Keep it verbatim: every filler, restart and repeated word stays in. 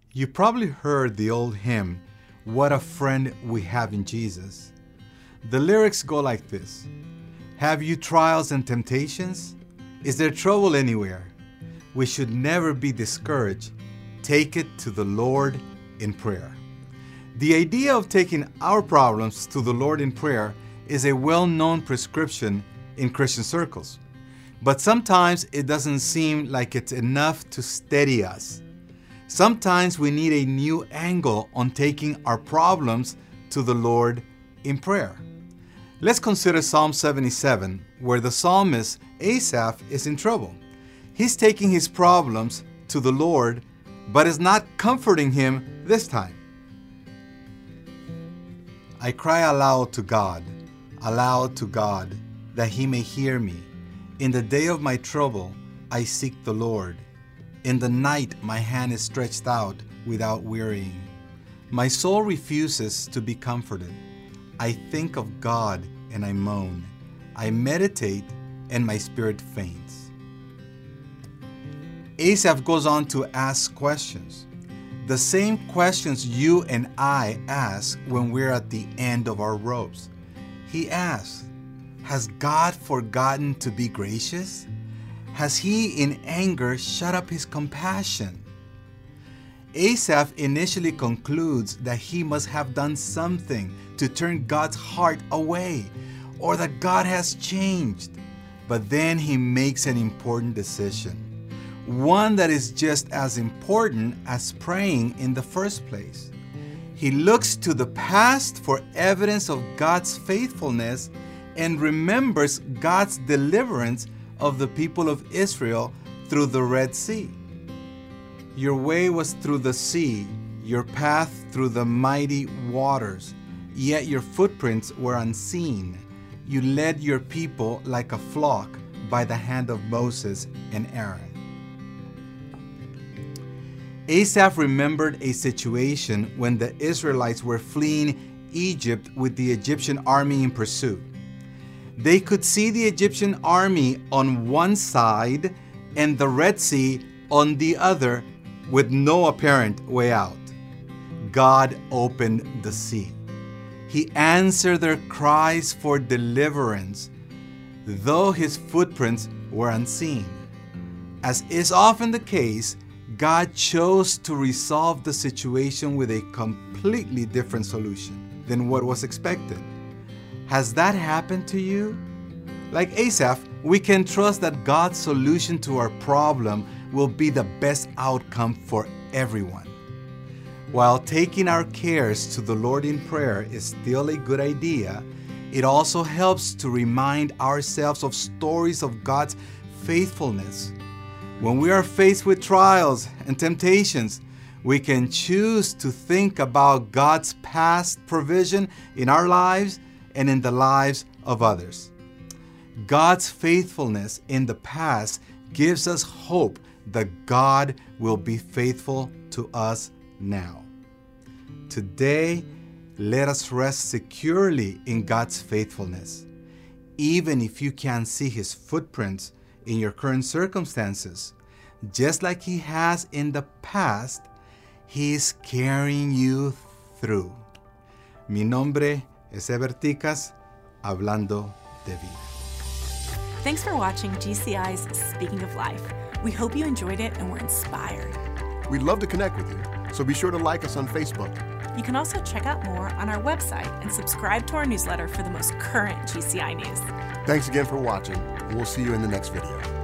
You probably heard the old hymn, "What a Friend We Have in Jesus." The lyrics go like this: have you trials and temptations? Is there trouble anywhere? We should never be discouraged. Take it to the Lord in prayer. The idea of taking our problems to the Lord in prayer is a well-known prescription in Christian circles. But sometimes it doesn't seem like it's enough to steady us. Sometimes we need a new angle on taking our problems to the Lord in prayer. Let's consider Psalm seventy-seven, where the psalmist Asaph is in trouble. He's taking his problems to the Lord, but is not comforting him this time. I cry aloud to God, aloud to God, that He may hear me. In the day of my trouble, I seek the Lord. In the night, my hand is stretched out without wearying. My soul refuses to be comforted. I think of God and I moan. I meditate and my spirit faints. Asaph goes on to ask questions. The same questions you and I ask when we're at the end of our ropes. He asks, has God forgotten to be gracious? Has He in anger shut up His compassion? Asaph initially concludes that he must have done something to turn God's heart away, or that God has changed. But then he makes an important decision, one that is just as important as praying in the first place. He looks to the past for evidence of God's faithfulness and remembers God's deliverance of the people of Israel through the Red Sea. Your way was through the sea, your path through the mighty waters, yet your footprints were unseen. You led your people like a flock by the hand of Moses and Aaron. Asaph remembered a situation when the Israelites were fleeing Egypt with the Egyptian army in pursuit. They could see the Egyptian army on one side and the Red Sea on the other with no apparent way out. God opened the sea. He answered their cries for deliverance, though his footprints were unseen. As is often the case, God chose to resolve the situation with a completely different solution than what was expected. Has that happened to you? Like Asaph, we can trust that God's solution to our problem will be the best outcome for everyone. While taking our cares to the Lord in prayer is still a good idea, it also helps to remind ourselves of stories of God's faithfulness. When we are faced with trials and temptations, we can choose to think about God's past provision in our lives and in the lives of others. God's faithfulness in the past gives us hope that God will be faithful to us now. Today, let us rest securely in God's faithfulness. Even if you can't see His footprints in your current circumstances, just like He has in the past, He is carrying you through. Mi nombre es Eber Ticas, hablando de vida. Thanks for watching G C I's Speaking of Life. We hope you enjoyed it and were inspired. We'd love to connect with you, so be sure to like us on Facebook. You can also check out more on our website and subscribe to our newsletter for the most current G C I news. Thanks again for watching, and we'll see you in the next video.